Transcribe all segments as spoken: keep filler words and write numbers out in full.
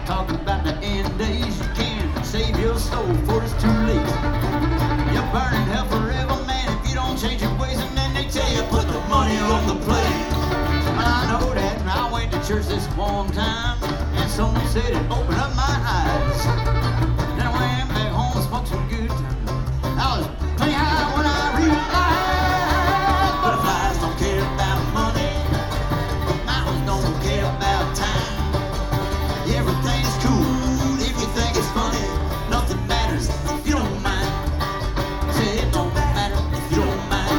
talking about the end days. You can't save your soul before it's too late. You burn in hell forever, man, if you don't change your ways. And then they tell you put the money on the plate. Well, I know that, and I went to church this one time, and someone said it opened up my eyes. Then I went back home and smoked some good time. I was playing high when I realized butterflies don't care about money, mountains don't care about time. Everything's cool if you think it's funny. Nothing matters if you don't mind. Say it don't matter if you don't mind.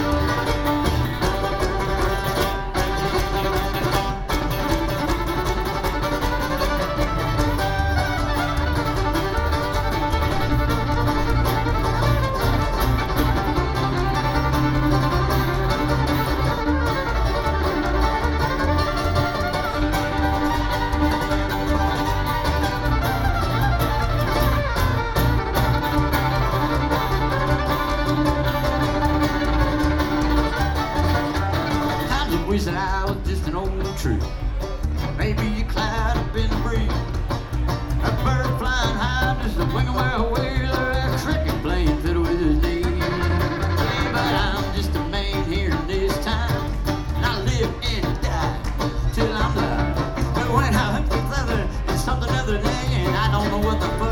Wish that I was just an old tree. Maybe a cloud up in the breeze. A bird flying high, just a wing away away. There, a cricket playing fiddle with his knees. Yeah, but I'm just a man here in this time, and I live and die till I'm alive. But when I hook the leather, it's something other than, and I don't know what the fuck